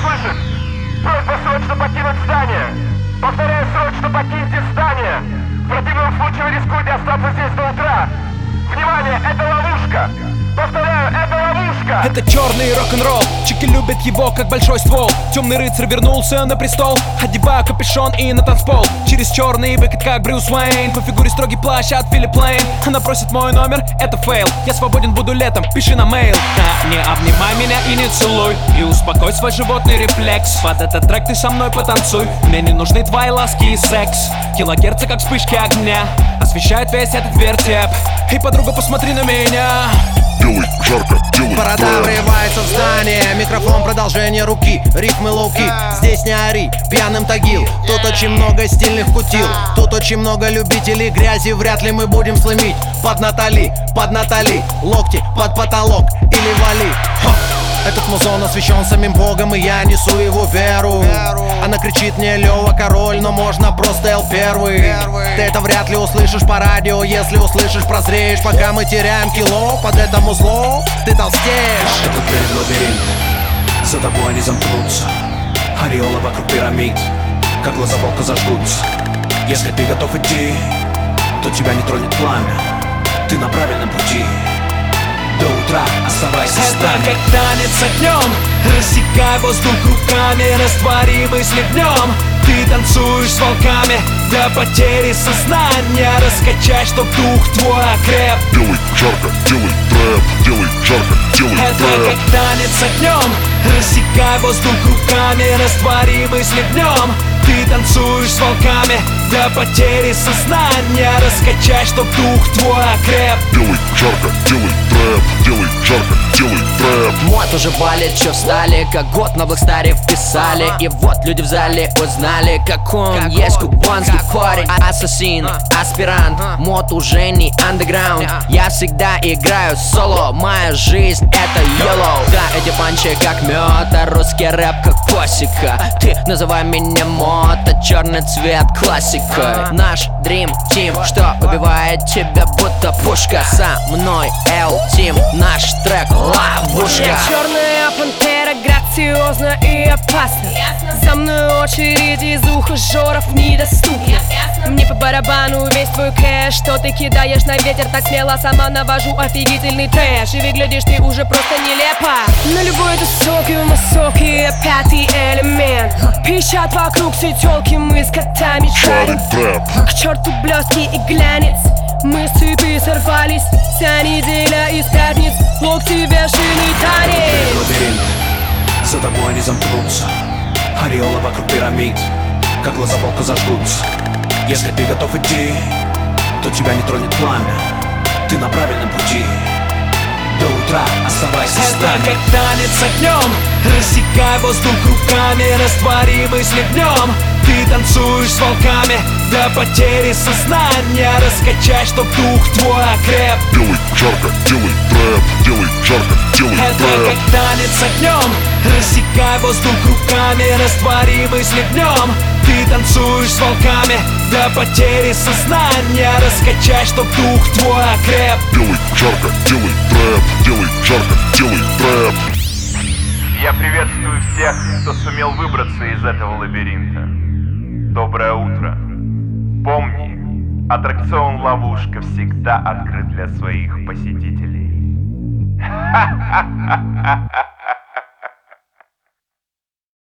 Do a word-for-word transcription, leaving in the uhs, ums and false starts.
слышит? Просьба срочно покинуть здание! Повторяю, срочно покиньте здание! В противном случае вы рискуете остаться здесь до утра! Внимание, это ловушка! Повторяю, это ловушка! Это черный рок-н-ролл, чики любят его как большой ствол. Темный рыцарь вернулся на престол, одевая капюшон и на танцпол. Через черный выкат как Брюс Уэйн, по фигуре строгий плащ от Филипп Лейн. Она просит мой номер, это фейл. Я свободен буду летом, пиши на мейл. А, не обнимай меня и не целуй, и успокой свой животный рефлекс. Под этот трек ты со мной потанцуй, мне не нужны твои ласки и секс. Килогерцы как вспышки огня освещают весь этот вертеп. И, подруга, посмотри на меня. Делай жарко, делай Борода трэп. врывается в здание, микрофон продолжение руки, рифмы лоуки, здесь не ори, пьяным тагил. Тут очень много стильных кутил, тут очень много любителей грязи, вряд ли мы будем сломить. Под Натали, под Натали, локти под потолок или вали. Ха! Этот музон освящен самим Богом, и я несу его веру. Она кричит мне: Лёва король, но можно просто Эл первый. Ты это вряд ли услышишь по радио, если услышишь, прозреешь. Пока мы теряем кило под это музло, ты толстеешь. Это дверь в лабиринт, за тобой они замкнутся. Ореолы вокруг пирамид, как глаза волка зажгутся. Если ты готов идти, то тебя не тронет пламя. Ты на правильном пути. До утра оставайся в стане. Это как танец огнем, рассекай воздух руками, раствори мысли днем. Ты танцуешь с волками до потери сознания. Раскачай, чтоб дух твой окреп. Делай жарко, делай трэп. Делай жарко, делай Это трэп. как танец огнем, рассекай воздух руками, раствори мысли днем. Ты танцуешь с волками до потери сознания. Раскачай, чтоб дух твой окреп. Делай жарко, делай трэп. Делай жарко, делай трэп. Мод уже валит, чё встали, как год на Блэкстаре вписали. И вот люди в зале узнали, как он есть кубанский парень. Ассасин, аспирант, мод уже не андеграунд. Я всегда играю соло, моя жизнь это yellow. Да, эти панчи как мёд, а русский рэп как классика. Ты называй меня мод, а черный цвет классика. Наш Dream Team, что убивает тебя будто пушка. Со мной Эл Тим, наш трек ловушка. Я черная пантера, грациозна и опасна. За мной очередь из ухажеров недоступна. Мне по барабану весь твой кэш, что ты кидаешь на ветер так смело. Сама навожу офигительный трэш, и выглядишь ты уже просто нелепо. На любой тусовке в масовке пятый элемент. Пищат вокруг все тёлки, мы с котами Шарим шарим. трэп. К черту блестки и глянец, мы с цепи сорвались. Вся неделя из пятниц, локти вершины танец. Лабиринт, за тобой они замкнутся. Ореолы вокруг пирамид, как глаза волка зажгутся. Если ты готов идти, то тебя не тронет пламя. Ты на правильном пути. До утра оставайся в Это стане. как танец огнем, рассекай воздух руками, раствори мысли днем. Ты танцуешь с волками до потери сознания. Раскачай, чтоб дух твой окреп. Делай жарко, делай трэп. Делай жарко, делай Это трэп. как танец огнем, рассекай воздух руками, раствори мысли днем. Ты танцуешь с волками до потери сознания. Раскачай, чтоб дух твой окреп. Делай жарко, делай трэп. Делай жарко, делай трэп. Я приветствую всех, кто сумел выбраться из этого лабиринта. Доброе утро. Помни, аттракцион «Ловушка» всегда открыт для своих посетителей. Ха-ха-ха-ха-ха!